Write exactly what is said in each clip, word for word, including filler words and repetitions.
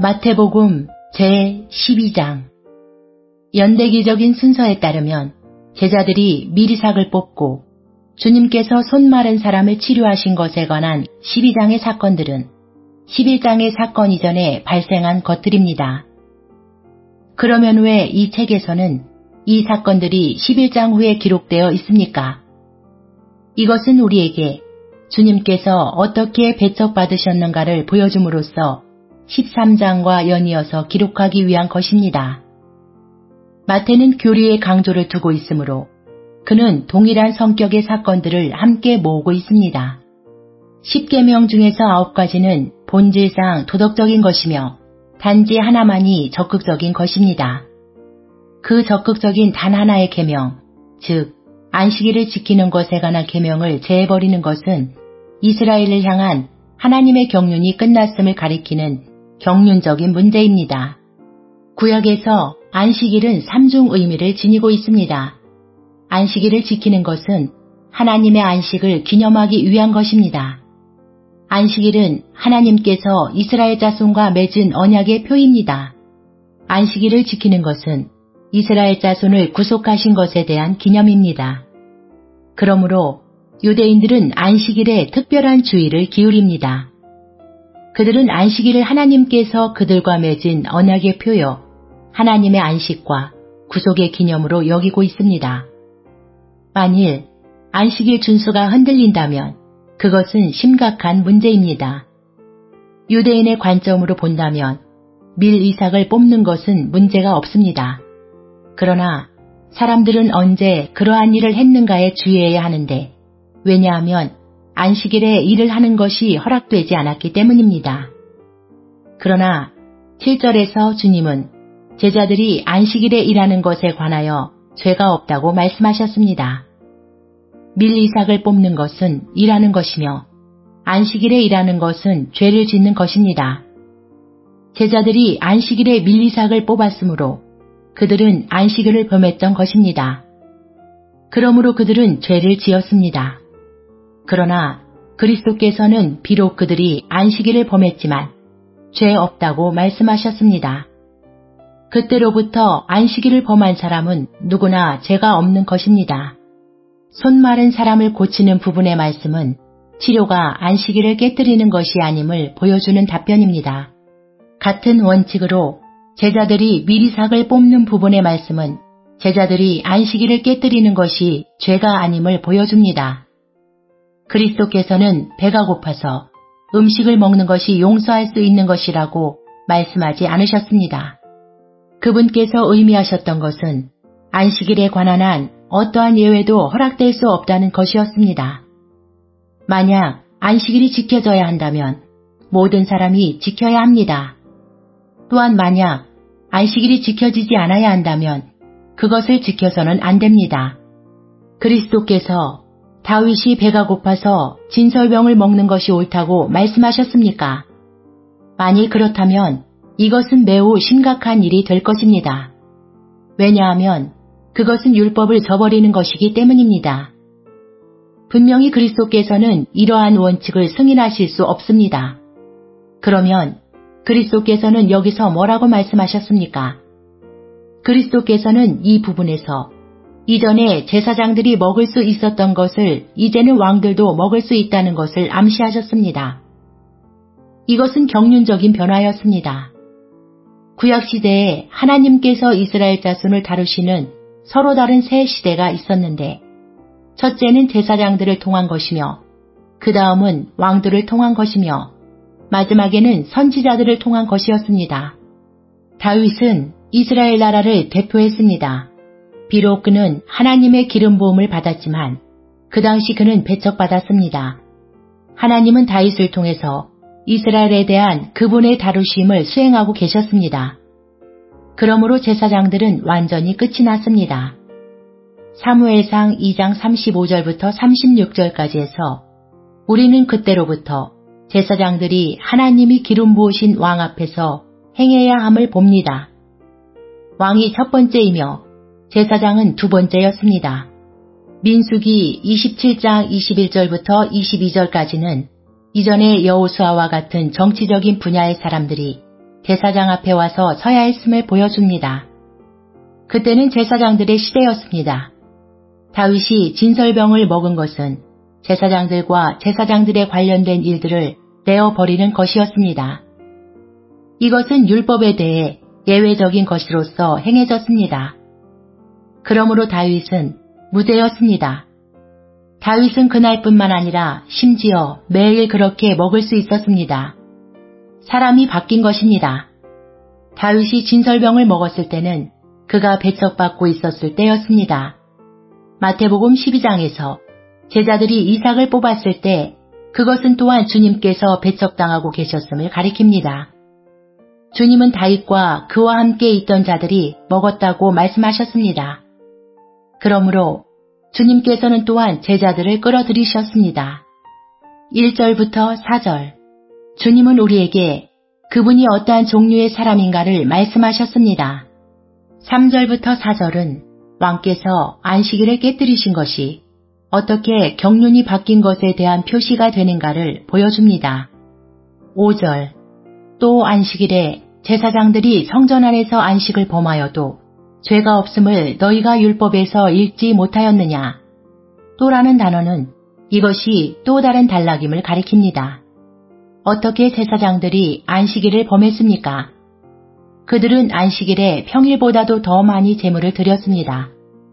마태복음 제십이 장. 연대기적인 순서에 따르면 제자들이 미리삭을 뽑고 주님께서 손 마른 사람을 치료하신 것에 관한 십이 장의 사건들은 십일 장의 사건 이전에 발생한 것들입니다. 그러면 왜 이 책에서는 이 사건들이 십일 장 후에 기록되어 있습니까? 이것은 우리에게 주님께서 어떻게 배척받으셨는가를 보여줌으로써 십삼 장과 연이어서 기록하기 위한 것입니다. 마태는 교리의 강조를 두고 있으므로 그는 동일한 성격의 사건들을 함께 모으고 있습니다. 십계명 중에서 아홉 가지는 본질상 도덕적인 것이며 단지 하나만이 적극적인 것입니다. 그 적극적인 단 하나의 계명, 즉 안식일을 지키는 것에 관한 계명을 제해버리는 것은 이스라엘을 향한 하나님의 경륜이 끝났음을 가리키는 경륜적인 문제입니다. 구약에서 안식일은 삼중 의미를 지니고 있습니다. 안식일을 지키는 것은 하나님의 안식을 기념하기 위한 것입니다. 안식일은 하나님께서 이스라엘 자손과 맺은 언약의 표입니다. 안식일을 지키는 것은 이스라엘 자손을 구속하신 것에 대한 기념입니다. 그러므로 유대인들은 안식일에 특별한 주의를 기울입니다. 그들은 안식일을 하나님께서 그들과 맺은 언약의 표요, 하나님의 안식과 구속의 기념으로 여기고 있습니다. 만일 안식일 준수가 흔들린다면 그것은 심각한 문제입니다. 유대인의 관점으로 본다면 밀 이삭을 뽑는 것은 문제가 없습니다. 그러나 사람들은 언제 그러한 일을 했는가에 주의해야 하는데, 왜냐하면 안식일에 일을 하는 것이 허락되지 않았기 때문입니다. 그러나 칠 절에서 주님은 제자들이 안식일에 일하는 것에 관하여 죄가 없다고 말씀하셨습니다. 밀 이삭을 뽑는 것은 일하는 것이며 안식일에 일하는 것은 죄를 짓는 것입니다. 제자들이 안식일에 밀 이삭을 뽑았으므로 그들은 안식일을 범했던 것입니다. 그러므로 그들은 죄를 지었습니다. 그러나 그리스도께서는 비록 그들이 안식일을 범했지만 죄 없다고 말씀하셨습니다. 그때로부터 안식일을 범한 사람은 누구나 죄가 없는 것입니다. 손 마른 사람을 고치는 부분의 말씀은 치료가 안식일을 깨뜨리는 것이 아님을 보여주는 답변입니다. 같은 원칙으로 제자들이 미리삭을 뽑는 부분의 말씀은 제자들이 안식일을 깨뜨리는 것이 죄가 아님을 보여줍니다. 그리스도께서는 배가 고파서 음식을 먹는 것이 용서할 수 있는 것이라고 말씀하지 않으셨습니다. 그분께서 의미하셨던 것은 안식일에 관한 한 어떠한 예외도 허락될 수 없다는 것이었습니다. 만약 안식일이 지켜져야 한다면 모든 사람이 지켜야 합니다. 또한 만약 안식일이 지켜지지 않아야 한다면 그것을 지켜서는 안 됩니다. 그리스도께서 다윗이 배가 고파서 진설병을 먹는 것이 옳다고 말씀하셨습니까? 만일 그렇다면 이것은 매우 심각한 일이 될 것입니다. 왜냐하면 그것은 율법을 저버리는 것이기 때문입니다. 분명히 그리스도께서는 이러한 원칙을 승인하실 수 없습니다. 그러면 그리스도께서는 여기서 뭐라고 말씀하셨습니까? 그리스도께서는 이 부분에서 이전에 제사장들이 먹을 수 있었던 것을 이제는 왕들도 먹을 수 있다는 것을 암시하셨습니다. 이것은 경륜적인 변화였습니다. 구약시대에 하나님께서 이스라엘 자손을 다루시는 서로 다른 세 시대가 있었는데, 첫째는 제사장들을 통한 것이며 그 다음은 왕들을 통한 것이며 마지막에는 선지자들을 통한 것이었습니다. 다윗은 이스라엘 나라를 대표했습니다. 비록 그는 하나님의 기름 부음을 받았지만 그 당시 그는 배척받았습니다. 하나님은 다윗을 통해서 이스라엘에 대한 그분의 다루심을 수행하고 계셨습니다. 그러므로 제사장들은 완전히 끝이 났습니다. 사무엘상 이 장 삼십오 절부터 삼십육 절까지 해서 우리는 그때로부터 제사장들이 하나님이 기름 부으신 왕 앞에서 행해야 함을 봅니다. 왕이 첫 번째이며 제사장은 두 번째였습니다. 민수기 이십칠 장 이십일 절부터 이십이 절까지는 이전의 여호수아와 같은 정치적인 분야의 사람들이 제사장 앞에 와서 서야 했음을 보여줍니다. 그때는 제사장들의 시대였습니다. 다윗이 진설병을 먹은 것은 제사장들과 제사장들에 관련된 일들을 내어버리는 것이었습니다. 이것은 율법에 대해 예외적인 것으로서 행해졌습니다. 그러므로 다윗은 무죄였습니다. 다윗은 그날뿐만 아니라 심지어 매일 그렇게 먹을 수 있었습니다. 사람이 바뀐 것입니다. 다윗이 진설병을 먹었을 때는 그가 배척받고 있었을 때였습니다. 마태복음 십이 장에서 제자들이 이삭을 뽑았을 때 그것은 또한 주님께서 배척당하고 계셨음을 가리킵니다. 주님은 다윗과 그와 함께 있던 자들이 먹었다고 말씀하셨습니다. 그러므로 주님께서는 또한 제자들을 끌어들이셨습니다. 일 절부터 사 절 주님은 우리에게 그분이 어떠한 종류의 사람인가를 말씀하셨습니다. 삼 절부터 사 절은 왕께서 안식일을 깨뜨리신 것이 어떻게 경륜이 바뀐 것에 대한 표시가 되는가를 보여줍니다. 오 절 또 안식일에 제사장들이 성전 안에서 안식을 범하여도 죄가 없음을 너희가 율법에서 읽지 못하였느냐. 또라는 단어는 이것이 또 다른 단락임을 가리킵니다. 어떻게 제사장들이 안식일을 범했습니까? 그들은 안식일에 평일보다도 더 많이 제물을 드렸습니다.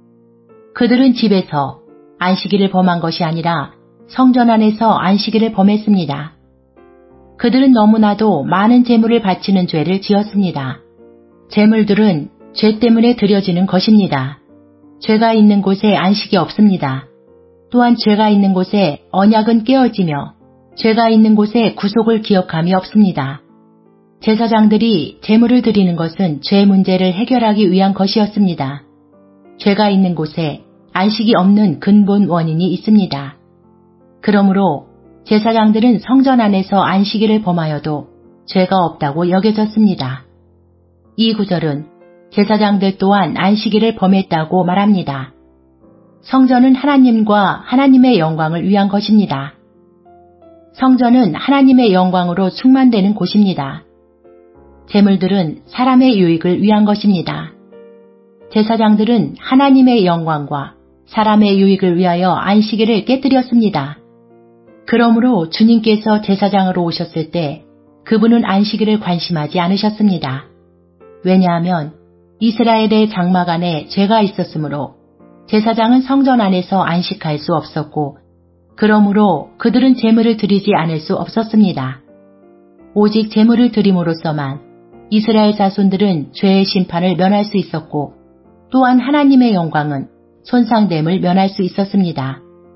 그들은 집에서 안식일을 범한 것이 아니라 성전 안에서 안식일을 범했습니다. 그들은 너무나도 많은 제물을 바치는 죄를 지었습니다. 제물들은 죄 때문에 드려지는 것입니다. 죄가 있는 곳에 안식이 없습니다. 또한 죄가 있는 곳에 언약은 깨어지며 죄가 있는 곳에 구속을 기억함이 없습니다. 제사장들이 제물을 드리는 것은 죄 문제를 해결하기 위한 것이었습니다. 죄가 있는 곳에 안식이 없는 근본 원인이 있습니다. 그러므로 제사장들은 성전 안에서 안식일을 범하여도 죄가 없다고 여겨졌습니다. 이 구절은 제사장들 또한 안식일을 범했다고 말합니다. 성전은 하나님과 하나님의 영광을 위한 것입니다. 성전은 하나님의 영광으로 충만되는 곳입니다. 제물들은 사람의 유익을 위한 것입니다. 제사장들은 하나님의 영광과 사람의 유익을 위하여 안식일을 깨뜨렸습니다. 그러므로 주님께서 제사장으로 오셨을 때 그분은 안식일을 관심하지 않으셨습니다. 왜냐하면 이스라엘의 장막 안에 죄가 있었으므로 제사장은 성전 안에서 안식할 수 없었고 그러므로 그들은 제물을 드리지 않을 수 없었습니다. 오직 제물을 드림으로써만 이스라엘 자손들은 죄의 심판을 면할 수 있었고 또한 하나님의 영광은 손상됨을 면할 수 있었습니다.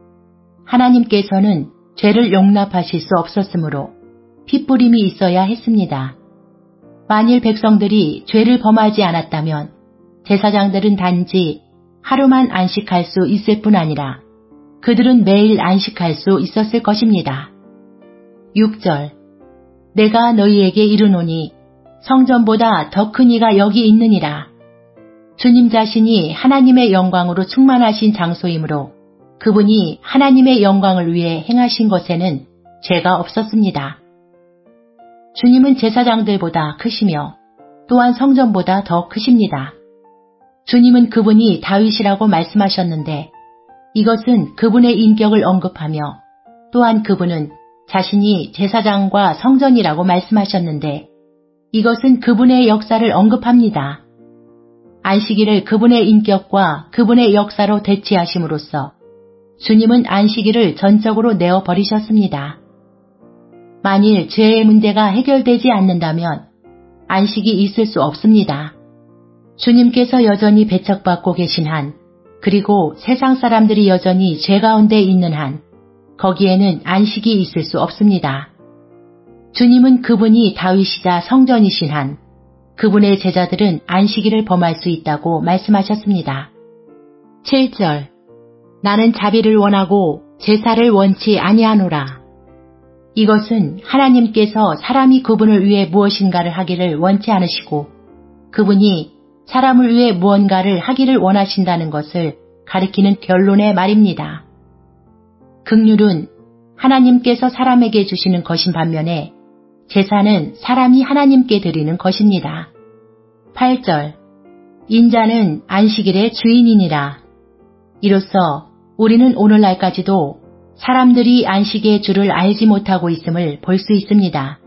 하나님께서는 죄를 용납하실 수 없었으므로 핏부림이 있어야 했습니다. 만일 백성들이 죄를 범하지 않았다면 제사장들은 단지 하루만 안식할 수 있을 뿐 아니라 그들은 매일 안식할 수 있었을 것입니다. 육 절 내가 너희에게 이르노니 성전보다 더 큰 이가 여기 있느니라. 주님 자신이 하나님의 영광으로 충만하신 장소이므로 그분이 하나님의 영광을 위해 행하신 것에는 죄가 없었습니다. 주님은 제사장들보다 크시며 또한 성전보다 더 크십니다. 주님은 그분이 다윗이라고 말씀하셨는데 이것은 그분의 인격을 언급하며 또한 그분은 자신이 제사장과 성전이라고 말씀하셨는데 이것은 그분의 역사를 언급합니다. 안식일을 그분의 인격과 그분의 역사로 대치하심으로써 주님은 안식일을 전적으로 내어버리셨습니다. 만일 죄의 문제가 해결되지 않는다면 안식이 있을 수 없습니다. 주님께서 여전히 배척받고 계신 한, 그리고 세상 사람들이 여전히 죄 가운데 있는 한, 거기에는 안식이 있을 수 없습니다. 주님은 그분이 다윗이자 성전이신 한, 그분의 제자들은 안식일을 범할 수 있다고 말씀하셨습니다. 칠 절 나는 자비를 원하고 제사를 원치 아니하노라. 이것은 하나님께서 사람이 그분을 위해 무엇인가를 하기를 원치 않으시고 그분이 사람을 위해 무언가를 하기를 원하신다는 것을 가리키는 결론의 말입니다. 긍휼은 하나님께서 사람에게 주시는 것인 반면에 제사는 사람이 하나님께 드리는 것입니다. 팔 절. 인자는 안식일의 주인이니라. 이로써 우리는 오늘날까지도 사람들이 안식의 주를 알지 못하고 있음을 볼 수 있습니다.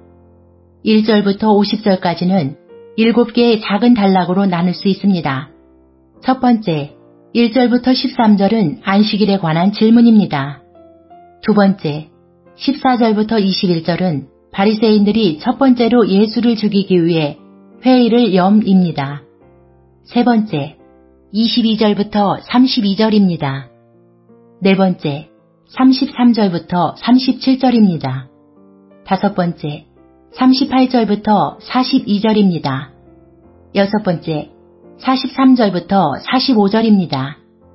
일 절부터 오십 절까지는 일곱 개의 작은 단락으로 나눌 수 있습니다. 첫 번째, 일 절부터 십삼 절은 안식일에 관한 질문입니다. 두 번째, 십사 절부터 이십일 절은 바리새인들이 첫 번째로 예수를 죽이기 위해 회의를 염입니다. 세 번째, 이십이 절부터 삼십이 절입니다. 네 번째, 삼십삼 절부터 삼십칠 절입니다. 다섯 번째, 삼십팔 절부터 사십이 절입니다. 여섯 번째, 사십삼 절부터 사십오 절입니다.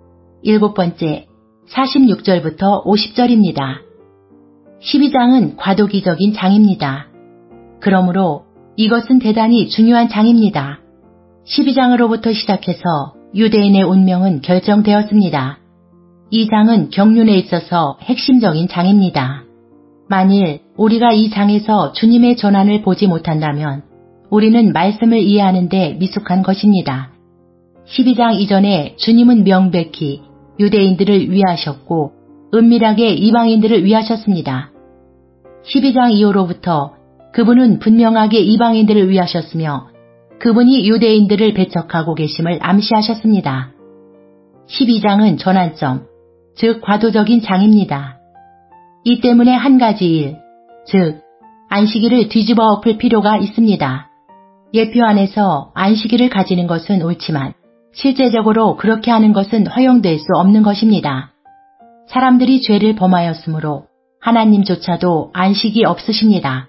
일곱 번째, 사십육 절부터 오십 절입니다. 십이 장은 과도기적인 장입니다. 그러므로 이것은 대단히 중요한 장입니다. 십이 장으로부터 시작해서 유대인의 운명은 결정되었습니다. 이 장은 경륜에 있어서 핵심적인 장입니다. 만일 우리가 이 장에서 주님의 전환을 보지 못한다면 우리는 말씀을 이해하는 데 미숙한 것입니다. 십이 장 이전에 주님은 명백히 유대인들을 위하셨고 은밀하게 이방인들을 위하셨습니다. 십이 장 이후로부터 그분은 분명하게 이방인들을 위하셨으며 그분이 유대인들을 배척하고 계심을 암시하셨습니다. 십이 장은 전환점, 즉 과도적인 장입니다. 이 때문에 한 가지 일, 즉 안식일을 뒤집어 엎을 필요가 있습니다. 예표 안에서 안식일을 가지는 것은 옳지만 실제적으로 그렇게 하는 것은 허용될 수 없는 것입니다. 사람들이 죄를 범하였으므로 하나님조차도 안식이 없으십니다.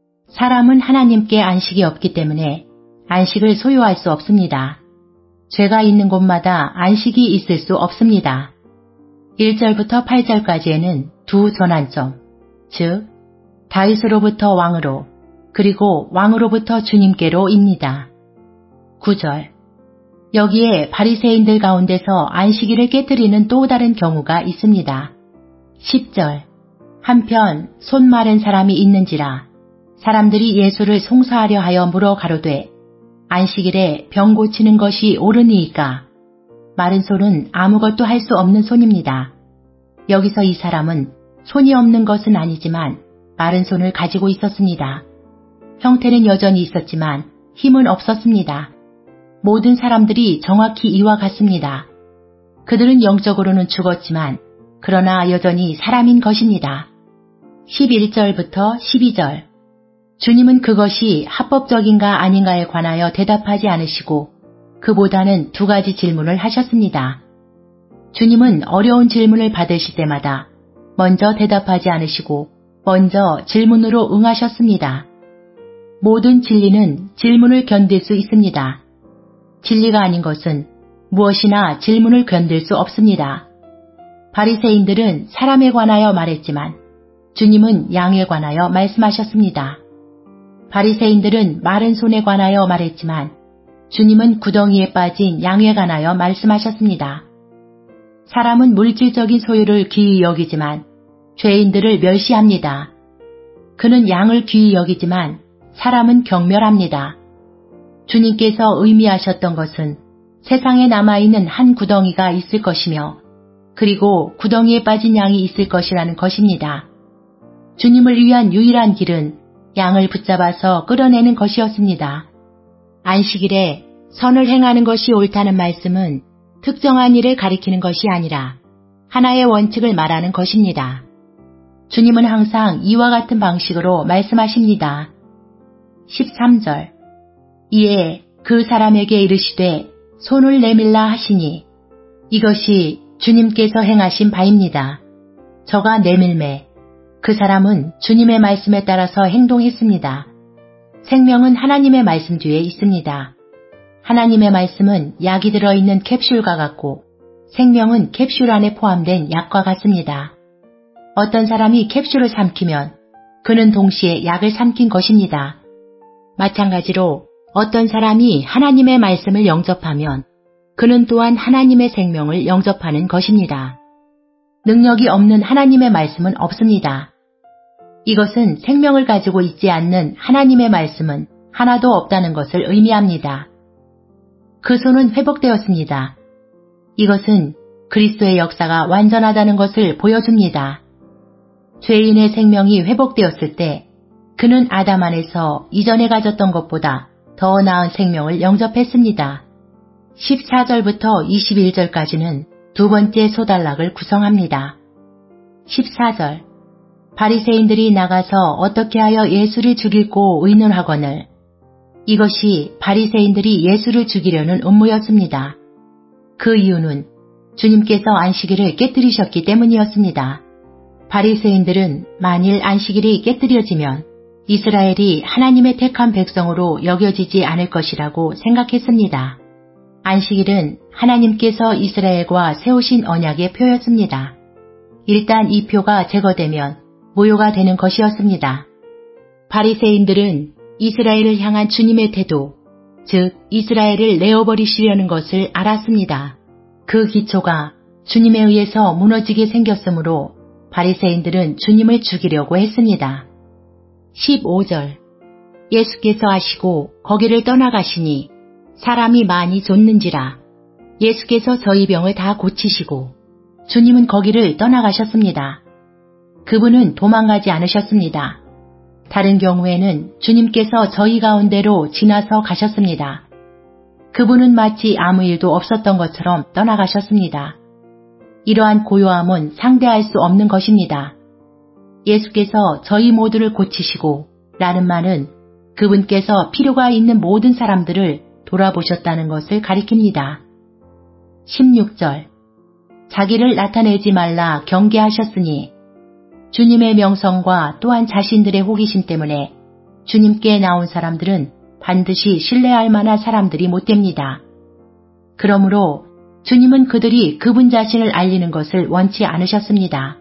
사람은 하나님께 안식이 없기 때문에 안식을 소유할 수 없습니다. 죄가 있는 곳마다 안식이 있을 수 없습니다. 일 절부터 팔 절까지에는 두 전환점, 즉 다윗으로부터 왕으로 그리고 왕으로부터 주님께로입니다. 구 절. 여기에 바리새인들 가운데서 안식일을 깨뜨리는 또 다른 경우가 있습니다. 십 절. 한편 손 마른 사람이 있는지라 사람들이 예수를 송사하려 하여 물어 가로되 안식일에 병 고치는 것이 옳으니이까. 마른 손은 아무것도 할 수 없는 손입니다. 여기서 이 사람은 손이 없는 것은 아니지만 마른 손을 가지고 있었습니다. 형태는 여전히 있었지만 힘은 없었습니다. 모든 사람들이 정확히 이와 같습니다. 그들은 영적으로는 죽었지만 그러나 여전히 사람인 것입니다. 십일 절부터 십이 절. 주님은 그것이 합법적인가 아닌가에 관하여 대답하지 않으시고 그보다는 두 가지 질문을 하셨습니다. 주님은 어려운 질문을 받으실 때마다 먼저 대답하지 않으시고 먼저 질문으로 응하셨습니다. 모든 진리는 질문을 견딜 수 있습니다. 진리가 아닌 것은 무엇이나 질문을 견딜 수 없습니다. 바리새인들은 사람에 관하여 말했지만 주님은 양에 관하여 말씀하셨습니다. 바리새인들은 마른 손에 관하여 말했지만 주님은 구덩이에 빠진 양에 관하여 말씀하셨습니다. 사람은 물질적인 소유를 귀히 여기지만 죄인들을 멸시합니다. 그는 양을 귀히 여기지만 사람은 경멸합니다. 주님께서 의미하셨던 것은 세상에 남아있는 한 구덩이가 있을 것이며 그리고 구덩이에 빠진 양이 있을 것이라는 것입니다. 주님을 위한 유일한 길은 양을 붙잡아서 끌어내는 것이었습니다. 안식일에 선을 행하는 것이 옳다는 말씀은 특정한 일을 가리키는 것이 아니라 하나의 원칙을 말하는 것입니다. 주님은 항상 이와 같은 방식으로 말씀하십니다. 십삼 절. 이에 그 사람에게 이르시되 손을 내밀라 하시니 이것이 주님께서 행하신 바입니다. 저가 내밀매 그 사람은 주님의 말씀에 따라서 행동했습니다. 생명은 하나님의 말씀 뒤에 있습니다. 하나님의 말씀은 약이 들어있는 캡슐과 같고 생명은 캡슐 안에 포함된 약과 같습니다. 어떤 사람이 캡슐을 삼키면 그는 동시에 약을 삼킨 것입니다. 마찬가지로 어떤 사람이 하나님의 말씀을 영접하면 그는 또한 하나님의 생명을 영접하는 것입니다. 능력이 없는 하나님의 말씀은 없습니다. 이것은 생명을 가지고 있지 않는 하나님의 말씀은 하나도 없다는 것을 의미합니다. 그 손은 회복되었습니다. 이것은 그리스도의 역사가 완전하다는 것을 보여줍니다. 죄인의 생명이 회복되었을 때 그는 아담 안에서 이전에 가졌던 것보다 더 나은 생명을 영접했습니다. 십사 절부터 이십일 절까지는 두 번째 소단락을 구성합니다. 십사 절 바리새인들이 나가서 어떻게 하여 예수를 죽이고 의논하거늘. 이것이 바리새인들이 예수를 죽이려는 음모였습니다. 그 이유는 주님께서 안식일을 깨뜨리셨기 때문이었습니다. 바리새인들은 만일 안식일이 깨뜨려지면 이스라엘이 하나님의 택한 백성으로 여겨지지 않을 것이라고 생각했습니다. 안식일은 하나님께서 이스라엘과 세우신 언약의 표였습니다. 일단 이 표가 제거되면 무효가 되는 것이었습니다. 바리새인들은 이스라엘을 향한 주님의 태도, 즉 이스라엘을 내어버리시려는 것을 알았습니다. 그 기초가 주님에 의해서 무너지게 생겼으므로 바리새인들은 주님을 죽이려고 했습니다. 십오 절 예수께서 하시고 거기를 떠나가시니 사람이 많이 좇는지라. 예수께서 저희 병을 다 고치시고 주님은 거기를 떠나가셨습니다. 그분은 도망가지 않으셨습니다. 다른 경우에는 주님께서 저희 가운데로 지나서 가셨습니다. 그분은 마치 아무 일도 없었던 것처럼 떠나가셨습니다. 이러한 고요함은 상대할 수 없는 것입니다. 예수께서 저희 모두를 고치시고 라는 말은 그분께서 필요가 있는 모든 사람들을 돌아보셨다는 것을 가리킵니다. 십육 절 자기를 나타내지 말라 경계하셨으니 주님의 명성과 또한 자신들의 호기심 때문에 주님께 나온 사람들은 반드시 신뢰할 만한 사람들이 못 됩니다. 그러므로 주님은 그들이 그분 자신을 알리는 것을 원치 않으셨습니다.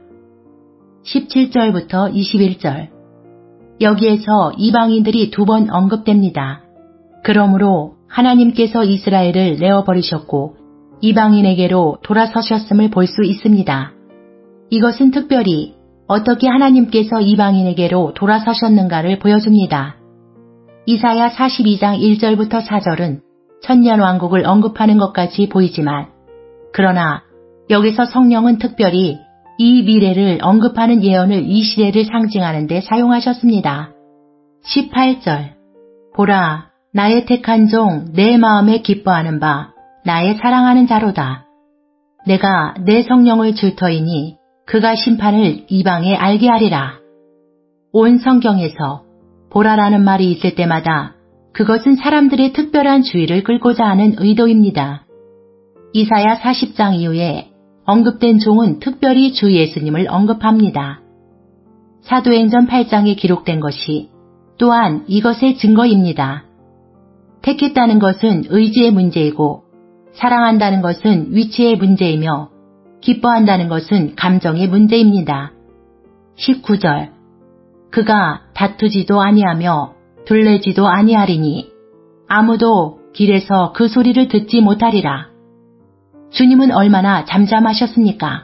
십칠 절부터 이십일 절 여기에서 이방인들이 두 번 언급됩니다. 그러므로 하나님께서 이스라엘을 내어버리셨고 이방인에게로 돌아서셨음을 볼 수 있습니다. 이것은 특별히 어떻게 하나님께서 이방인에게로 돌아서셨는가를 보여줍니다. 이사야 사십이 장 일 절부터 사 절은 천년왕국을 언급하는 것까지 보이지만 그러나 여기서 성령은 특별히 이 미래를 언급하는 예언을 이 시대를 상징하는 데 사용하셨습니다. 십팔 절 보라 나의 택한 종 내 마음에 기뻐하는 바 나의 사랑하는 자로다. 내가 내 성령을 줄 터이니 그가 심판을 이방에 알게 하리라. 온 성경에서 보라라는 말이 있을 때마다 그것은 사람들의 특별한 주의를 끌고자 하는 의도입니다. 이사야 사십 장 이후에 언급된 종은 특별히 주 예수님을 언급합니다. 사도행전 팔 장에 기록된 것이 또한 이것의 증거입니다. 택했다는 것은 의지의 문제이고 사랑한다는 것은 위치의 문제이며 기뻐한다는 것은 감정의 문제입니다. 십구 절 그가 다투지도 아니하며 둘레지도 아니하리니 아무도 길에서 그 소리를 듣지 못하리라. 주님은 얼마나 잠잠하셨습니까?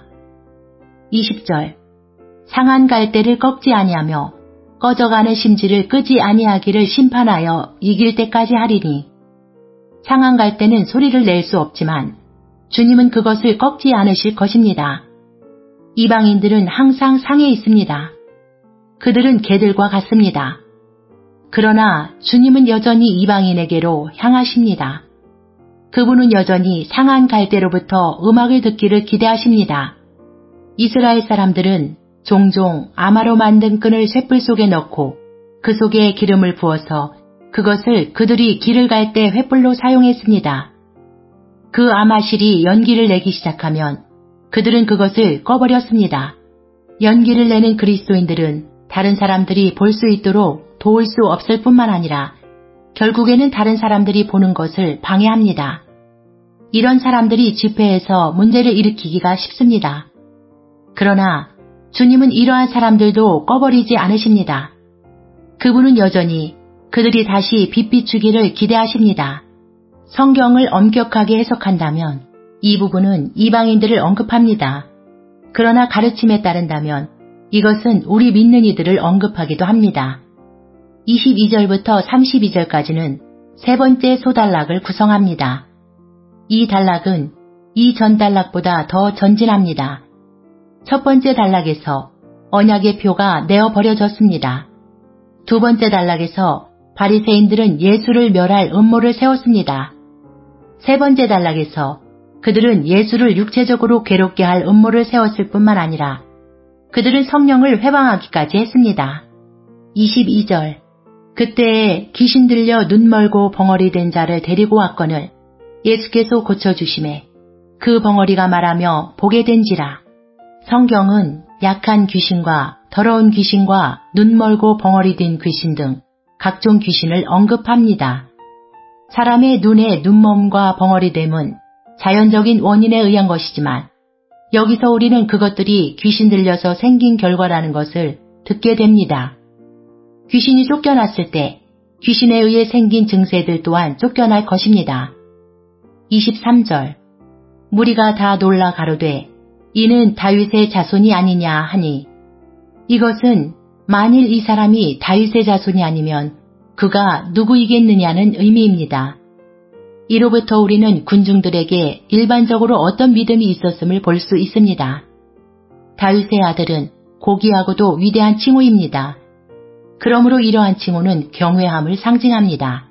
이십 절 상한 갈대를 꺾지 아니하며 꺼져가는 심지를 끄지 아니하기를 심판하여 이길 때까지 하리니 상한 갈대는 소리를 낼 수 없지만 주님은 그것을 꺾지 않으실 것입니다. 이방인들은 항상 상해 있습니다. 그들은 개들과 같습니다. 그러나 주님은 여전히 이방인에게로 향하십니다. 그분은 여전히 상한 갈대로부터 음악을 듣기를 기대하십니다. 이스라엘 사람들은 종종 아마로 만든 끈을 쇳불 속에 넣고 그 속에 기름을 부어서 그것을 그들이 길을 갈 때 횃불로 사용했습니다. 그 아마실이 연기를 내기 시작하면 그들은 그것을 꺼버렸습니다. 연기를 내는 그리스도인들은 다른 사람들이 볼 수 있도록 도울 수 없을 뿐만 아니라 결국에는 다른 사람들이 보는 것을 방해합니다. 이런 사람들이 집회에서 문제를 일으키기가 쉽습니다. 그러나 주님은 이러한 사람들도 꺼버리지 않으십니다. 그분은 여전히 그들이 다시 빛 비추기를 기대하십니다. 성경을 엄격하게 해석한다면 이 부분은 이방인들을 언급합니다. 그러나 가르침에 따른다면 이것은 우리 믿는 이들을 언급하기도 합니다. 이십이 절부터 삼십이 절까지는 세 번째 소단락을 구성합니다. 이 단락은 이전 단락보다 더 전진합니다. 첫 번째 단락에서 언약의 표가 내어버려졌습니다. 두 번째 단락에서 바리새인들은 예수를 멸할 음모를 세웠습니다. 세 번째 단락에서 그들은 예수를 육체적으로 괴롭게 할 음모를 세웠을 뿐만 아니라 그들은 성령을 회방하기까지 했습니다. 이십이 절 그때에 귀신 들려 눈 멀고 벙어리 된 자를 데리고 왔거늘 예수께서 고쳐주심에 그 벙어리가 말하며 보게 된지라. 성경은 약한 귀신과 더러운 귀신과 눈 멀고 벙어리 된 귀신 등 각종 귀신을 언급합니다. 사람의 눈의 눈멈과 벙어리됨은 자연적인 원인에 의한 것이지만 여기서 우리는 그것들이 귀신 들려서 생긴 결과라는 것을 듣게 됩니다. 귀신이 쫓겨났을 때 귀신에 의해 생긴 증세들 또한 쫓겨날 것입니다. 이십삼 절 무리가 다 놀라 가로되 이는 다윗의 자손이 아니냐 하니 이것은 만일 이 사람이 다윗의 자손이 아니면 그가 누구이겠느냐는 의미입니다. 이로부터 우리는 군중들에게 일반적으로 어떤 믿음이 있었음을 볼 수 있습니다. 다윗의 아들은 고귀하고도 위대한 칭호입니다. 그러므로 이러한 칭호는 경외함을 상징합니다.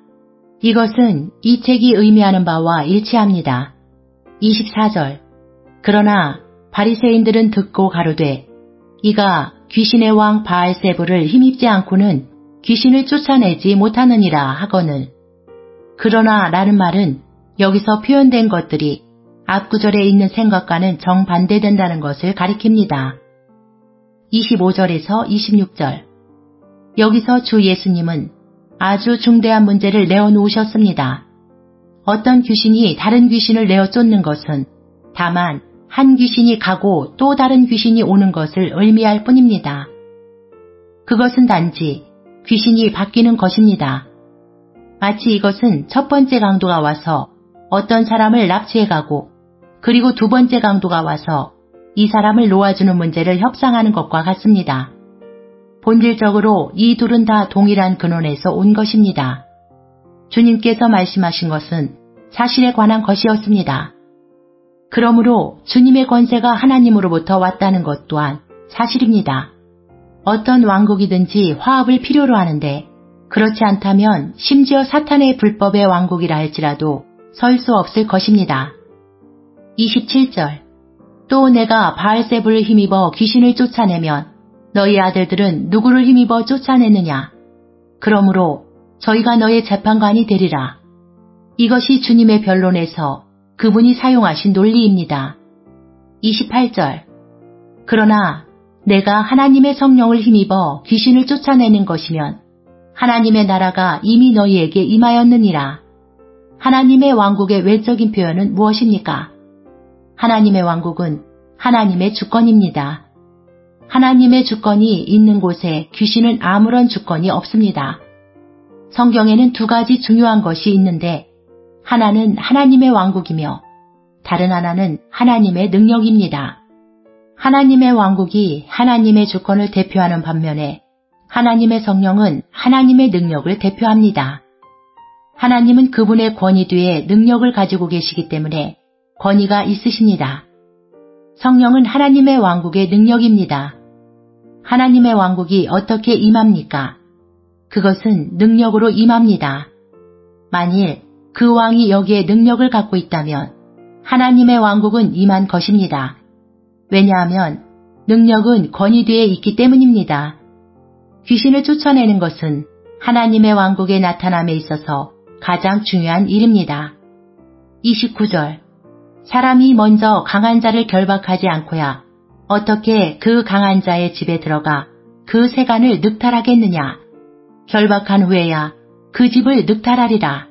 이것은 이 책이 의미하는 바와 일치합니다. 이십사 절 그러나 바리새인들은 듣고 가로되 이가 귀신의 왕 바알세불을 힘입지 않고는 귀신을 쫓아내지 못하느니라 하거늘. 그러나 라는 말은 여기서 표현된 것들이 앞구절에 있는 생각과는 정반대된다는 것을 가리킵니다. 이십오 절에서 이십육 절 여기서 주 예수님은 아주 중대한 문제를 내어놓으셨습니다. 어떤 귀신이 다른 귀신을 내어 쫓는 것은 다만 한 귀신이 가고 또 다른 귀신이 오는 것을 의미할 뿐입니다. 그것은 단지 귀신이 바뀌는 것입니다. 마치 이것은 첫 번째 강도가 와서 어떤 사람을 납치해 가고 그리고 두 번째 강도가 와서 이 사람을 놓아주는 문제를 협상하는 것과 같습니다. 본질적으로 이 둘은 다 동일한 근원에서 온 것입니다. 주님께서 말씀하신 것은 사실에 관한 것이었습니다. 그러므로 주님의 권세가 하나님으로부터 왔다는 것 또한 사실입니다. 어떤 왕국이든지 화합을 필요로 하는데 그렇지 않다면 심지어 사탄의 불법의 왕국이라 할지라도 설 수 없을 것입니다. 이십칠 절 또 내가 바알세불을 힘입어 귀신을 쫓아내면 너희 아들들은 누구를 힘입어 쫓아내느냐. 그러므로 저희가 너의 재판관이 되리라. 이것이 주님의 변론에서 그분이 사용하신 논리입니다. 이십팔 절 그러나 내가 하나님의 성령을 힘입어 귀신을 쫓아내는 것이면 하나님의 나라가 이미 너희에게 임하였느니라. 하나님의 왕국의 외적인 표현은 무엇입니까? 하나님의 왕국은 하나님의 주권입니다. 하나님의 주권이 있는 곳에 귀신은 아무런 주권이 없습니다. 성경에는 두 가지 중요한 것이 있는데 하나는 하나님의 왕국이며 다른 하나는 하나님의 능력입니다. 하나님의 왕국이 하나님의 주권을 대표하는 반면에 하나님의 성령은 하나님의 능력을 대표합니다. 하나님은 그분의 권위 뒤에 능력을 가지고 계시기 때문에 권위가 있으십니다. 성령은 하나님의 왕국의 능력입니다. 하나님의 왕국이 어떻게 임합니까? 그것은 능력으로 임합니다. 만일 그 왕이 여기에 능력을 갖고 있다면 하나님의 왕국은 임한 것입니다. 왜냐하면 능력은 권위 뒤에 있기 때문입니다. 귀신을 쫓아내는 것은 하나님의 왕국의 나타남에 있어서 가장 중요한 일입니다. 이십구 절 사람이 먼저 강한 자를 결박하지 않고야 어떻게 그 강한 자의 집에 들어가 그 세간을 늑탈하겠느냐. 결박한 후에야 그 집을 늑탈하리라.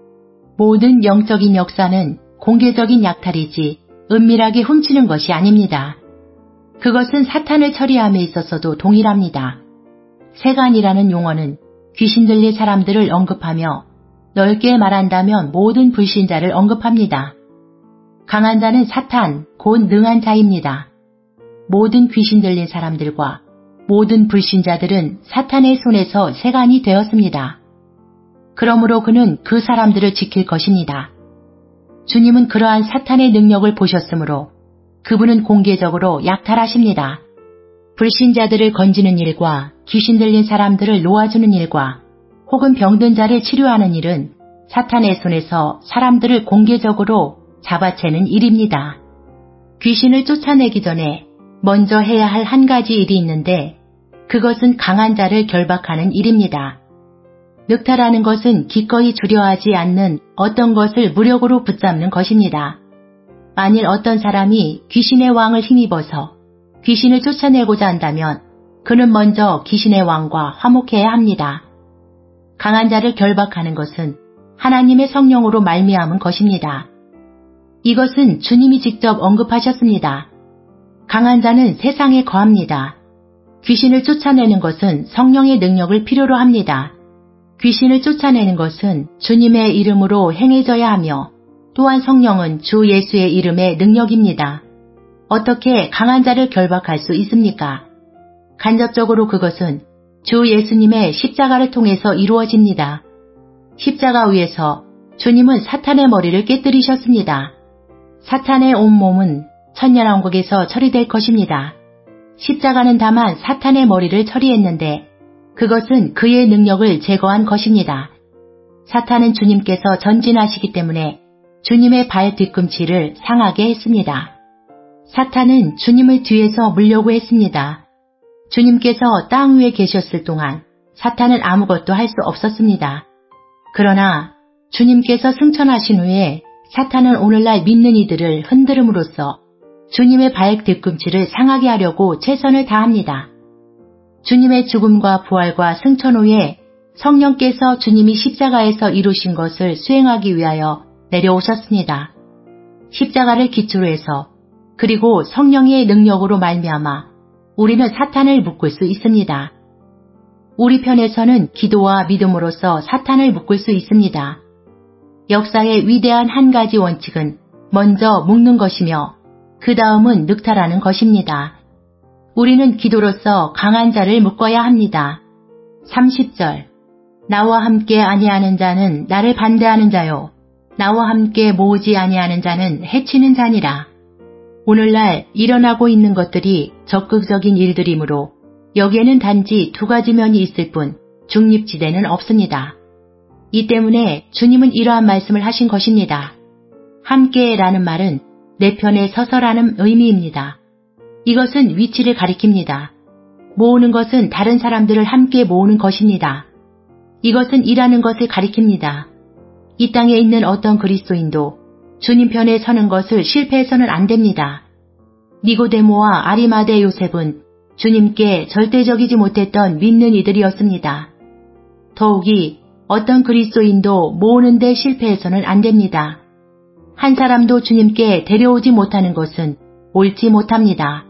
모든 영적인 역사는 공개적인 약탈이지 은밀하게 훔치는 것이 아닙니다. 그것은 사탄을 처리함에 있어서도 동일합니다. 세간이라는 용어는 귀신 들린 사람들을 언급하며 넓게 말한다면 모든 불신자를 언급합니다. 강한 자는 사탄, 곧 능한 자입니다. 모든 귀신 들린 사람들과 모든 불신자들은 사탄의 손에서 세간이 되었습니다. 그러므로 그는 그 사람들을 지킬 것입니다. 주님은 그러한 사탄의 능력을 보셨으므로 그분은 공개적으로 약탈하십니다. 불신자들을 건지는 일과 귀신 들린 사람들을 놓아주는 일과 혹은 병든 자를 치료하는 일은 사탄의 손에서 사람들을 공개적으로 잡아채는 일입니다. 귀신을 쫓아내기 전에 먼저 해야 할 한 가지 일이 있는데 그것은 강한 자를 결박하는 일입니다. 늑타라는 것은 기꺼이 주려하지 않는 어떤 것을 무력으로 붙잡는 것입니다. 만일 어떤 사람이 귀신의 왕을 힘입어서 귀신을 쫓아내고자 한다면 그는 먼저 귀신의 왕과 화목해야 합니다. 강한 자를 결박하는 것은 하나님의 성령으로 말미암은 것입니다. 이것은 주님이 직접 언급하셨습니다. 강한 자는 세상에 거합니다. 귀신을 쫓아내는 것은 성령의 능력을 필요로 합니다. 귀신을 쫓아내는 것은 주님의 이름으로 행해져야 하며 또한 성령은 주 예수의 이름의 능력입니다. 어떻게 강한 자를 결박할 수 있습니까? 간접적으로 그것은 주 예수님의 십자가를 통해서 이루어집니다. 십자가 위에서 주님은 사탄의 머리를 깨뜨리셨습니다. 사탄의 온몸은 천년왕국에서 처리될 것입니다. 십자가는 다만 사탄의 머리를 처리했는데 그것은 그의 능력을 제거한 것입니다. 사탄은 주님께서 전진하시기 때문에 주님의 발 뒤꿈치를 상하게 했습니다. 사탄은 주님을 뒤에서 물려고 했습니다. 주님께서 땅 위에 계셨을 동안 사탄은 아무것도 할 수 없었습니다. 그러나 주님께서 승천하신 후에 사탄은 오늘날 믿는 이들을 흔들음으로써 주님의 발 뒤꿈치를 상하게 하려고 최선을 다합니다. 주님의 죽음과 부활과 승천 후에 성령께서 주님이 십자가에서 이루신 것을 수행하기 위하여 내려오셨습니다. 십자가를 기초로 해서 그리고 성령의 능력으로 말미암아 우리는 사탄을 묶을 수 있습니다. 우리 편에서는 기도와 믿음으로써 사탄을 묶을 수 있습니다. 역사의 위대한 한 가지 원칙은 먼저 묶는 것이며 그 다음은 늑탈하는 것입니다. 우리는 기도로서 강한 자를 묶어야 합니다. 삼십 절 나와 함께 아니하는 자는 나를 반대하는 자요 나와 함께 모으지 아니하는 자는 해치는 자니라. 오늘날 일어나고 있는 것들이 적극적인 일들이므로 여기에는 단지 두 가지 면이 있을 뿐 중립지대는 없습니다. 이 때문에 주님은 이러한 말씀을 하신 것입니다. 함께라는 말은 내 편에 서서라는 의미입니다. 이것은 위치를 가리킵니다. 모으는 것은 다른 사람들을 함께 모으는 것입니다. 이것은 일하는 것을 가리킵니다. 이 땅에 있는 어떤 그리스도인도 주님 편에 서는 것을 실패해서는 안 됩니다. 니고데모와 아리마대 요셉은 주님께 절대적이지 못했던 믿는 이들이었습니다. 더욱이 어떤 그리스도인도 모으는 데 실패해서는 안 됩니다. 한 사람도 주님께 데려오지 못하는 것은 옳지 못합니다.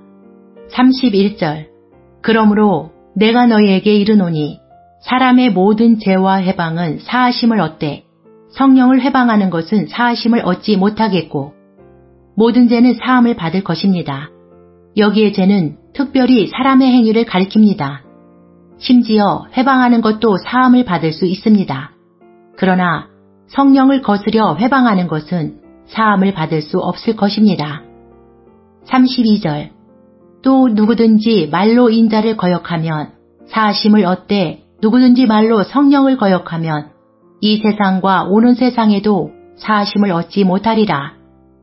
삼십일 절 그러므로 내가 너희에게 이르노니 사람의 모든 죄와 해방은 사하심을 얻되 성령을 해방하는 것은 사하심을 얻지 못하겠고 모든 죄는 사함을 받을 것입니다. 여기에 죄는 특별히 사람의 행위를 가리킵니다. 심지어 해방하는 것도 사함을 받을 수 있습니다. 그러나 성령을 거스려 해방하는 것은 사함을 받을 수 없을 것입니다. 삼십이 절 또 누구든지 말로 인자를 거역하면 사하심을 얻되 누구든지 말로 성령을 거역하면 이 세상과 오는 세상에도 사하심을 얻지 못하리라.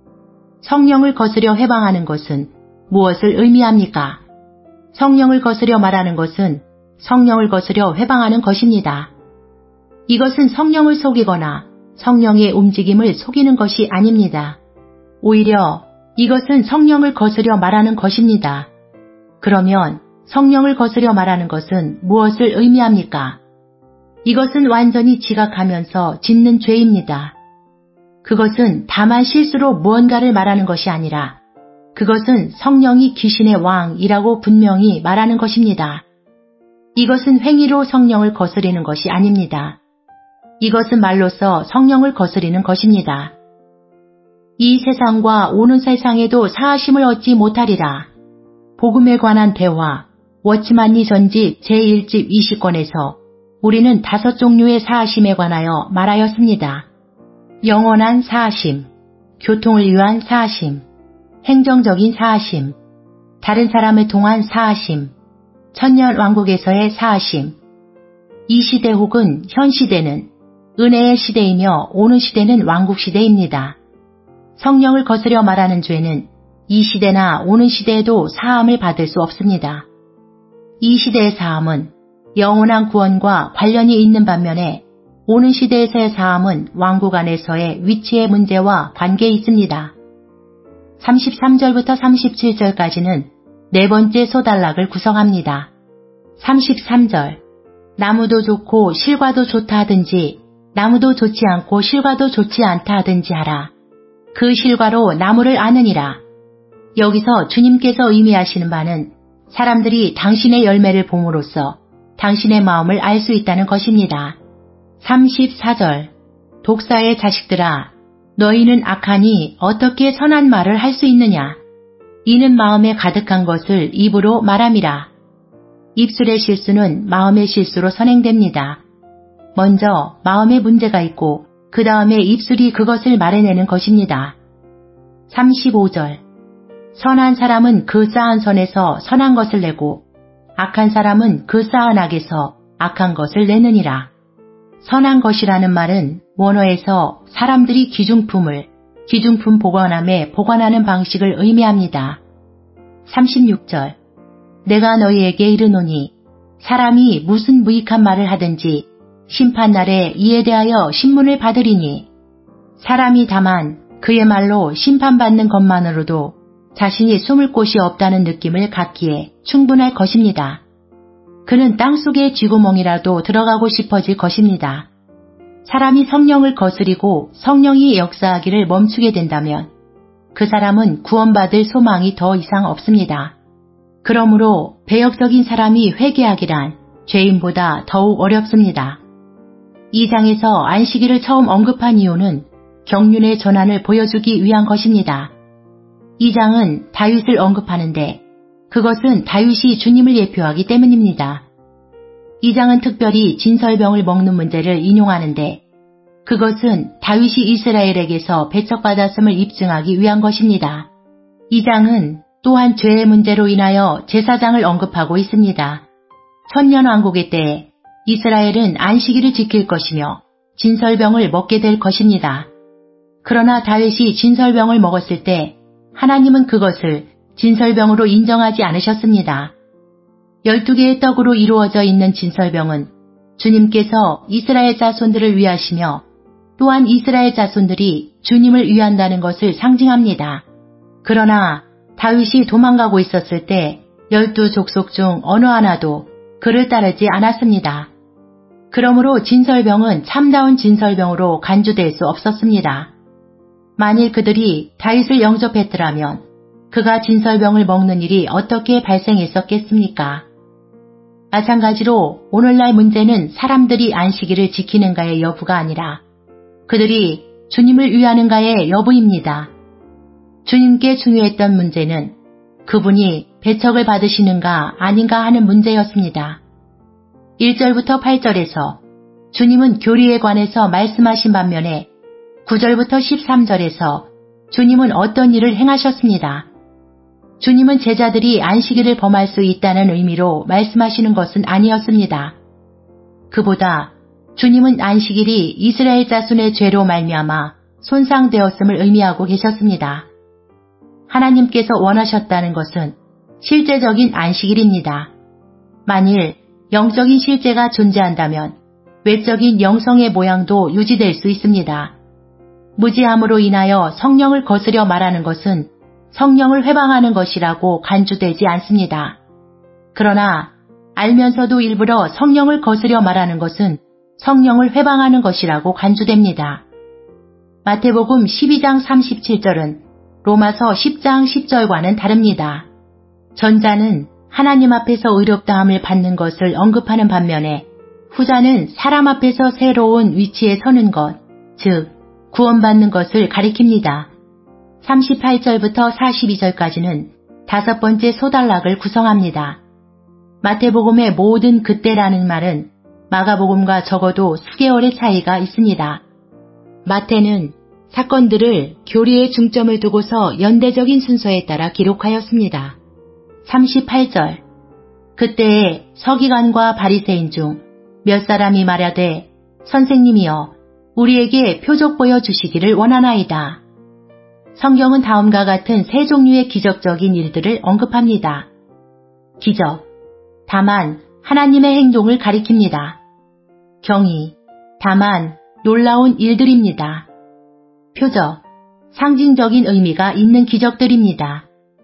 성령을 거스려 해방하는 것은 무엇을 의미합니까? 성령을 거스려 말하는 것은 성령을 거스려 해방하는 것입니다. 이것은 성령을 속이거나 성령의 움직임을 속이는 것이 아닙니다. 오히려 이것은 성령을 거스려 말하는 것입니다. 그러면 성령을 거스려 말하는 것은 무엇을 의미합니까? 이것은 완전히 지각하면서 짓는 죄입니다. 그것은 다만 실수로 무언가를 말하는 것이 아니라 그것은 성령이 귀신의 왕이라고 분명히 말하는 것입니다. 이것은 행위로 성령을 거스리는 것이 아닙니다. 이것은 말로써 성령을 거스리는 것입니다. 이 세상과 오는 세상에도 사하심을 얻지 못하리라. 복음에 관한 대화, 워치만리 전집 제일 집 이십 권에서 우리는 다섯 종류의 사하심에 관하여 말하였습니다. 영원한 사하심, 교통을 위한 사하심, 행정적인 사하심, 다른 사람을 통한 사하심, 천년왕국에서의 사하심. 이 시대 혹은 현 시대는 은혜의 시대이며 오는 시대는 왕국시대입니다. 성령을 거스려 말하는 죄는 이 시대나 오는 시대에도 사함을 받을 수 없습니다. 이 시대의 사함은 영원한 구원과 관련이 있는 반면에 오는 시대에서의 사함은 왕국 안에서의 위치의 문제와 관계에 있습니다. 삼십삼 절부터 삼십칠 절까지는 네 번째 소단락을 구성합니다. 삼십삼 절 나무도 좋고 실과도 좋다 하든지 나무도 좋지 않고 실과도 좋지 않다 하든지 하라. 그 실과로 나무를 아느니라. 여기서 주님께서 의미하시는 바는 사람들이 당신의 열매를 봄으로써 당신의 마음을 알 수 있다는 것입니다. 삼십사 절 독사의 자식들아 너희는 악하니 어떻게 선한 말을 할 수 있느냐. 이는 마음에 가득한 것을 입으로 말함이라. 입술의 실수는 마음의 실수로 선행됩니다. 먼저 마음에 문제가 있고 그 다음에 입술이 그것을 말해내는 것입니다. 삼십오 절 선한 사람은 그 쌓은 선에서 선한 것을 내고 악한 사람은 그 쌓은 악에서 악한 것을 내느니라. 선한 것이라는 말은 원어에서 사람들이 기중품을 기중품 보관함에 보관하는 방식을 의미합니다. 삼십육 절 내가 너희에게 이르노니 사람이 무슨 무익한 말을 하든지 심판날에 이에 대하여 신문을 받으리니 사람이 다만 그의 말로 심판받는 것만으로도 자신이 숨을 곳이 없다는 느낌을 갖기에 충분할 것입니다. 그는 땅속의 쥐구멍이라도 들어가고 싶어질 것입니다. 사람이 성령을 거스리고 성령이 역사하기를 멈추게 된다면 그 사람은 구원받을 소망이 더 이상 없습니다. 그러므로 배역적인 사람이 회개하기란 죄인보다 더욱 어렵습니다. 이 장에서 안식일을 처음 언급한 이유는 경륜의 전환을 보여주기 위한 것입니다. 이 장은 다윗을 언급하는데 그것은 다윗이 주님을 예표하기 때문입니다. 이 장은 특별히 진설병을 먹는 문제를 인용하는데 그것은 다윗이 이스라엘에게서 배척받았음을 입증하기 위한 것입니다. 이 장은 또한 죄의 문제로 인하여 제사장을 언급하고 있습니다. 천년왕국의 때에 이스라엘은 안식일을 지킬 것이며 진설병을 먹게 될 것입니다. 그러나 다윗이 진설병을 먹었을 때 하나님은 그것을 진설병으로 인정하지 않으셨습니다. 열두 개의 떡으로 이루어져 있는 진설병은 주님께서 이스라엘 자손들을 위하시며 또한 이스라엘 자손들이 주님을 위한다는 것을 상징합니다. 그러나 다윗이 도망가고 있었을 때 열두 족속 중 어느 하나도 그를 따르지 않았습니다. 그러므로 진설병은 참다운 진설병으로 간주될 수 없었습니다. 만일 그들이 다윗을 영접했더라면 그가 진설병을 먹는 일이 어떻게 발생했었겠습니까? 마찬가지로 오늘날 문제는 사람들이 안식일을 지키는가의 여부가 아니라 그들이 주님을 위하는가의 여부입니다. 주님께 중요했던 문제는 그분이 배척을 받으시는가 아닌가 하는 문제였습니다. 일 절부터 팔 절에서 주님은 교리에 관해서 말씀하신 반면에 구 절부터 십삼 절에서 주님은 어떤 일을 행하셨습니다. 주님은 제자들이 안식일을 범할 수 있다는 의미로 말씀하시는 것은 아니었습니다. 그보다 주님은 안식일이 이스라엘 자손의 죄로 말미암아 손상되었음을 의미하고 계셨습니다. 하나님께서 원하셨다는 것은 실제적인 안식일입니다. 만일 영적인 실제가 존재한다면 외적인 영성의 모양도 유지될 수 있습니다. 무지함으로 인하여 성령을 거스려 말하는 것은 성령을 회방하는 것이라고 간주되지 않습니다. 그러나 알면서도 일부러 성령을 거스려 말하는 것은 성령을 회방하는 것이라고 간주됩니다. 마태복음 십이 장 삼십칠 절은 로마서 십 장 십 절과는 다릅니다. 전자는 하나님 앞에서 의롭다함을 받는 것을 언급하는 반면에 후자는 사람 앞에서 새로운 위치에 서는 것, 즉 구원받는 것을 가리킵니다. 삼십팔 절부터 사십이 절까지는 다섯 번째 소단락을 구성합니다. 마태복음의 모든 그때라는 말은 마가복음과 적어도 수개월의 차이가 있습니다. 마태는 사건들을 교리에 중점을 두고서 연대적인 순서에 따라 기록하였습니다. 삼십팔 절 그때에 서기관과 바리새인 중 몇 사람이 말하되 선생님이여 우리에게 표적 보여주시기를 원하나이다. 성경은 다음과 같은 세 종류의 기적적인 일들을 언급합니다. 기적, 다만 하나님의 행동을 가리킵니다. 경이, 다만 놀라운 일들입니다. 표적, 상징적인 의미가 있는 기적들입니다.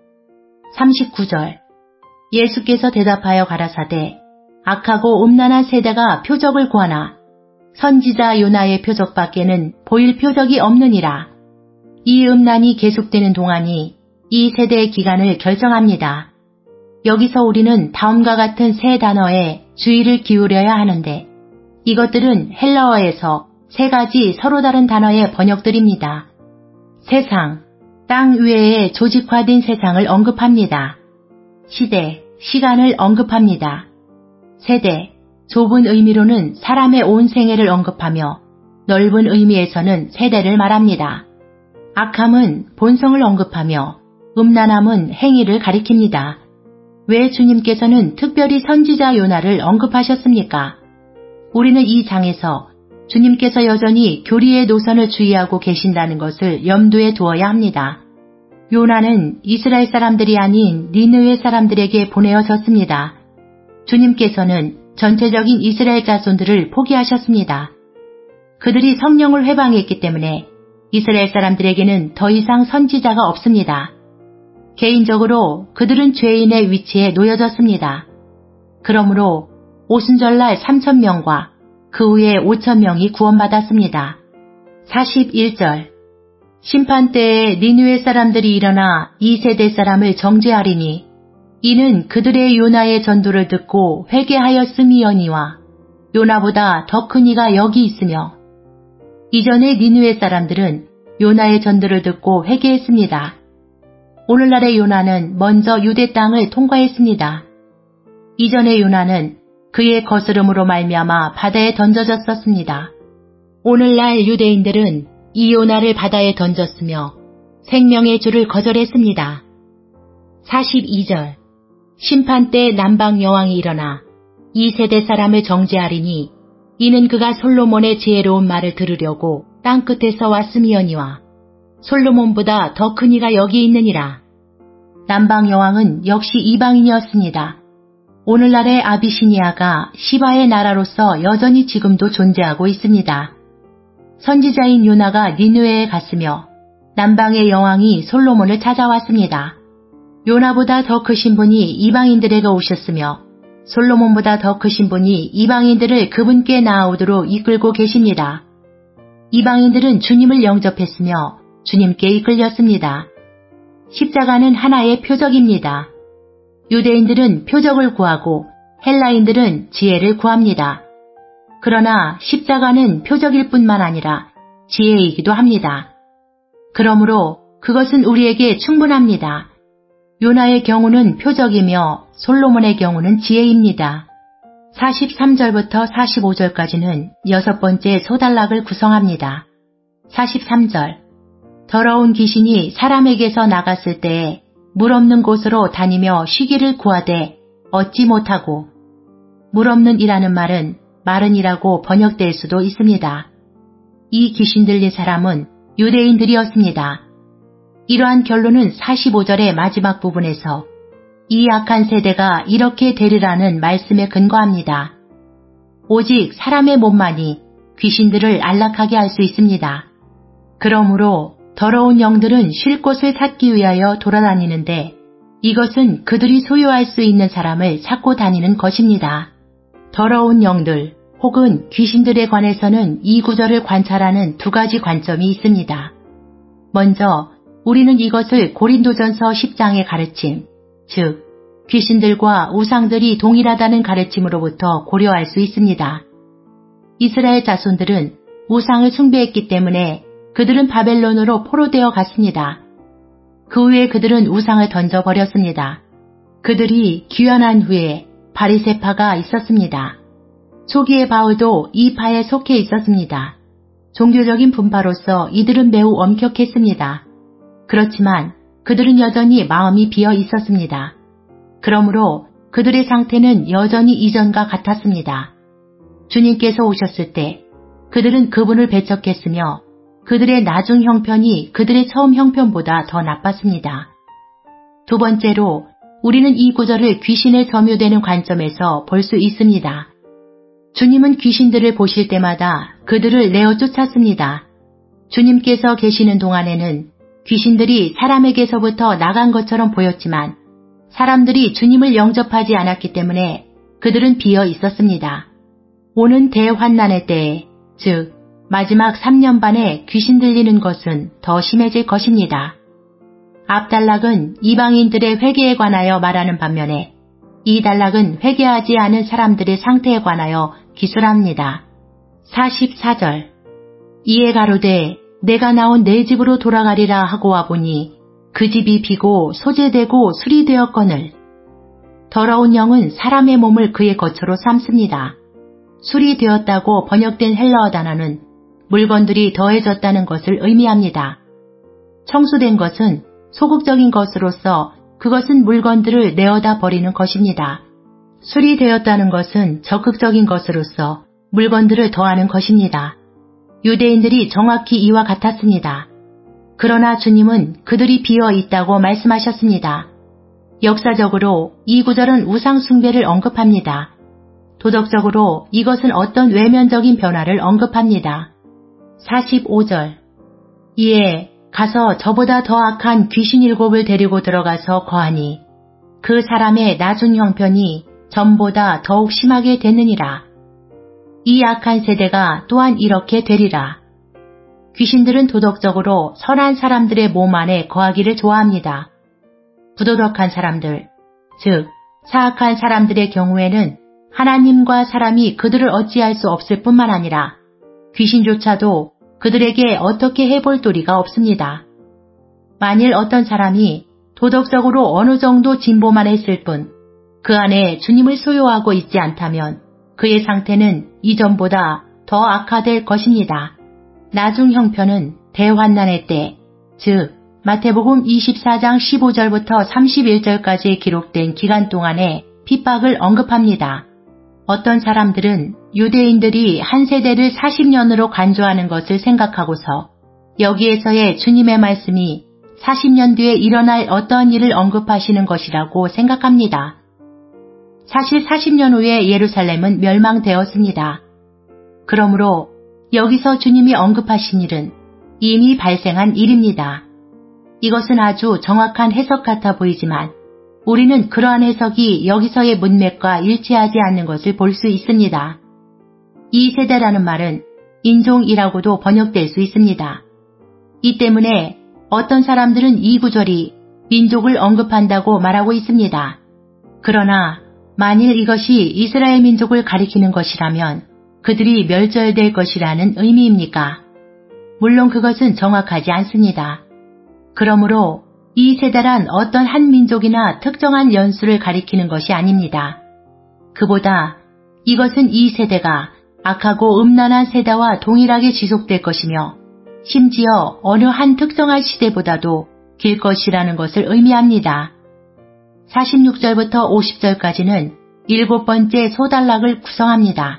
삼십구 절 예수께서 대답하여 가라사대 악하고 음란한 세대가 표적을 구하나 선지자 요나의 표적밖에는 보일 표적이 없느니라. 이 음란이 계속되는 동안이 이 세대의 기간을 결정합니다. 여기서 우리는 다음과 같은 세 단어에 주의를 기울여야 하는데 이것들은 헬라어에서 세 가지 서로 다른 단어의 번역들입니다. 세상, 땅 위에 조직화된 세상을 언급합니다. 시대, 시간을 언급합니다. 세대, 좁은 의미로는 사람의 온 생애를 언급하며 넓은 의미에서는 세대를 말합니다. 악함은 본성을 언급하며 음란함은 행위를 가리킵니다. 왜 주님께서는 특별히 선지자 요나를 언급하셨습니까? 우리는 이 장에서 주님께서 여전히 교리의 노선을 주의하고 계신다는 것을 염두에 두어야 합니다. 요나는 이스라엘 사람들이 아닌 니느웨 사람들에게 보내어졌습니다. 주님께서는 전체적인 이스라엘 자손들을 포기하셨습니다. 그들이 성령을 회방했기 때문에 이스라엘 사람들에게는 더 이상 선지자가 없습니다. 개인적으로 그들은 죄인의 위치에 놓여졌습니다. 그러므로 오순절날 삼천 명과 그 후에 오천 명이 구원받았습니다. 사십일 절 심판 때에 니느웨 사람들이 일어나 이 세대 사람을 정죄하리니 이는 그들의 요나의 전도를 듣고 회개하였음이여니와 요나보다 더 큰 이가 여기 있으며 이전에 니느웨 사람들은 요나의 전도를 듣고 회개했습니다. 오늘날의 요나는 먼저 유대 땅을 통과했습니다. 이전의 요나는 그의 거스름으로 말미암아 바다에 던져졌었습니다. 오늘날 유대인들은 이 요나를 바다에 던졌으며 생명의 주를 거절했습니다. 사십이 절 심판 때 남방 여왕이 일어나 이 세대 사람을 정죄하리니 이는 그가 솔로몬의 지혜로운 말을 들으려고 땅끝에서 왔음이여니와 솔로몬보다 더 큰 이가 여기 있느니라. 남방 여왕은 역시 이방인이었습니다. 오늘날의 아비시니아가 시바의 나라로서 여전히 지금도 존재하고 있습니다. 선지자인 요나가 니느웨에 갔으며 남방의 여왕이 솔로몬을 찾아왔습니다. 요나보다 더 크신 분이 이방인들에게 오셨으며 솔로몬보다 더 크신 분이 이방인들을 그분께 나아오도록 이끌고 계십니다. 이방인들은 주님을 영접했으며 주님께 이끌렸습니다. 십자가는 하나의 표적입니다. 유대인들은 표적을 구하고 헬라인들은 지혜를 구합니다. 그러나 십자가는 표적일 뿐만 아니라 지혜이기도 합니다. 그러므로 그것은 우리에게 충분합니다. 요나의 경우는 표적이며 솔로몬의 경우는 지혜입니다. 사십삼 절부터 사십오 절까지는 여섯 번째 소단락을 구성합니다. 사십삼 절 더러운 귀신이 사람에게서 나갔을 때에 물 없는 곳으로 다니며 쉬기를 구하되 얻지 못하고 물 없는 이라는 말은 마른 이라고 번역될 수도 있습니다. 이 귀신 들린 사람은 유대인들이었습니다. 이러한 결론은 사십오 절의 마지막 부분에서 이 악한 세대가 이렇게 되리라는 말씀에 근거합니다. 오직 사람의 몸만이 귀신들을 안락하게 할 수 있습니다. 그러므로 더러운 영들은 쉴 곳을 찾기 위하여 돌아다니는데 이것은 그들이 소유할 수 있는 사람을 찾고 다니는 것입니다. 더러운 영들 혹은 귀신들에 관해서는 이 구절을 관찰하는 두 가지 관점이 있습니다. 먼저 우리는 이것을 고린도전서 십 장의 가르침, 즉 귀신들과 우상들이 동일하다는 가르침으로부터 고려할 수 있습니다. 이스라엘 자손들은 우상을 숭배했기 때문에 그들은 바벨론으로 포로되어 갔습니다. 그 후에 그들은 우상을 던져버렸습니다. 그들이 귀환한 후에 바리새파가 있었습니다. 초기의 바울도 이 파에 속해 있었습니다. 종교적인 분파로서 이들은 매우 엄격했습니다. 그렇지만 그들은 여전히 마음이 비어 있었습니다. 그러므로 그들의 상태는 여전히 이전과 같았습니다. 주님께서 오셨을 때 그들은 그분을 배척했으며 그들의 나중 형편이 그들의 처음 형편보다 더 나빴습니다. 두 번째로 우리는 이 구절을 귀신에 점유되는 관점에서 볼 수 있습니다. 주님은 귀신들을 보실 때마다 그들을 내어 쫓았습니다. 주님께서 계시는 동안에는 귀신들이 사람에게서부터 나간 것처럼 보였지만 사람들이 주님을 영접하지 않았기 때문에 그들은 비어 있었습니다. 오는 대환난의 때에, 즉 마지막 삼 년 반에 귀신 들리는 것은 더 심해질 것입니다. 앞단락은 이방인들의 회개에 관하여 말하는 반면에 이 단락은 회개하지 않은 사람들의 상태에 관하여 기술합니다. 사십사 절 이에 가로되 내가 나온 내 집으로 돌아가리라 하고 와보니 그 집이 비고 소재되고 수리되었거늘. 더러운 영은 사람의 몸을 그의 거처로 삼습니다. 수리되었다고 번역된 헬라어 단어는 물건들이 더해졌다는 것을 의미합니다. 청수된 것은 소극적인 것으로서 그것은 물건들을 내어다 버리는 것입니다. 수리되었다는 것은 적극적인 것으로서 물건들을 더하는 것입니다. 유대인들이 정확히 이와 같았습니다. 그러나 주님은 그들이 비어 있다고 말씀하셨습니다. 역사적으로 이 구절은 우상 숭배를 언급합니다. 도덕적으로 이것은 어떤 외면적인 변화를 언급합니다. 사십오 절 이에 가서 저보다 더 악한 귀신 일곱을 데리고 들어가서 거하니 그 사람의 나중 형편이 전보다 더욱 심하게 되느니라. 이 악한 세대가 또한 이렇게 되리라. 귀신들은 도덕적으로 선한 사람들의 몸 안에 거하기를 좋아합니다. 부도덕한 사람들, 즉 사악한 사람들의 경우에는 하나님과 사람이 그들을 어찌할 수 없을 뿐만 아니라 귀신조차도 그들에게 어떻게 해볼 도리가 없습니다. 만일 어떤 사람이 도덕적으로 어느 정도 진보만 했을 뿐 그 안에 주님을 소유하고 있지 않다면 그의 상태는 이전보다 더 악화될 것입니다. 나중 형편은 대환난의 때, 즉 마태복음 이십사 장 십오 절부터 삼십일 절까지 기록된 기간 동안에 핍박을 언급합니다. 어떤 사람들은 유대인들이 한 세대를 사십 년으로 간주하는 것을 생각하고서 여기에서의 주님의 말씀이 사십 년 뒤에 일어날 어떠한 일을 언급하시는 것이라고 생각합니다. 사실 사십 년 후에 예루살렘은 멸망되었습니다. 그러므로 여기서 주님이 언급하신 일은 이미 발생한 일입니다. 이것은 아주 정확한 해석 같아 보이지만 우리는 그러한 해석이 여기서의 문맥과 일치하지 않는 것을 볼 수 있습니다. 이 세대라는 말은 인종이라고도 번역될 수 있습니다. 이 때문에 어떤 사람들은 이 구절이 민족을 언급한다고 말하고 있습니다. 그러나 만일 이것이 이스라엘 민족을 가리키는 것이라면 그들이 멸절될 것이라는 의미입니까? 물론 그것은 정확하지 않습니다. 그러므로 이 세대란 어떤 한 민족이나 특정한 연수를 가리키는 것이 아닙니다. 그보다 이것은 이 세대가 악하고 음란한 세대와 동일하게 지속될 것이며 심지어 어느 한 특정한 시대보다도 길 것이라는 것을 의미합니다. 사십육 절부터 오십 절까지는 일곱 번째 소단락을 구성합니다.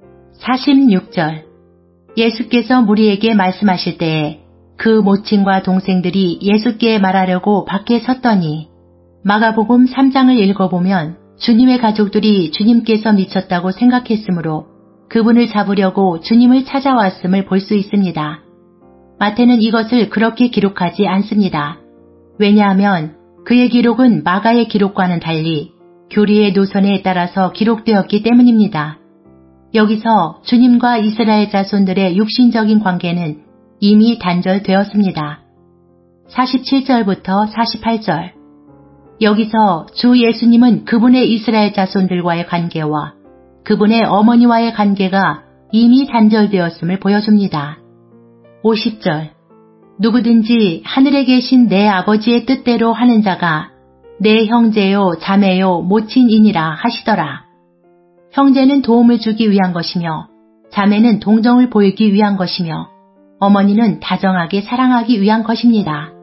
사십육 절 예수께서 무리에게 말씀하실 때에 그 모친과 동생들이 예수께 말하려고 밖에 섰더니 마가복음 삼 장을 읽어보면 주님의 가족들이 주님께서 미쳤다고 생각했으므로 그분을 잡으려고 주님을 찾아왔음을 볼 수 있습니다. 마태는 이것을 그렇게 기록하지 않습니다. 왜냐하면 그의 기록은 마가의 기록과는 달리 교리의 노선에 따라서 기록되었기 때문입니다. 여기서 주님과 이스라엘 자손들의 육신적인 관계는 이미 단절되었습니다. 사십칠 절부터 사십팔 절 여기서 주 예수님은 그분의 이스라엘 자손들과의 관계와 그분의 어머니와의 관계가 이미 단절되었음을 보여줍니다. 오십 절 누구든지 하늘에 계신 내 아버지의 뜻대로 하는 자가 내 형제요 자매요 모친이니라 하시더라. 형제는 도움을 주기 위한 것이며 자매는 동정을 보이기 위한 것이며 어머니는 다정하게 사랑하기 위한 것입니다.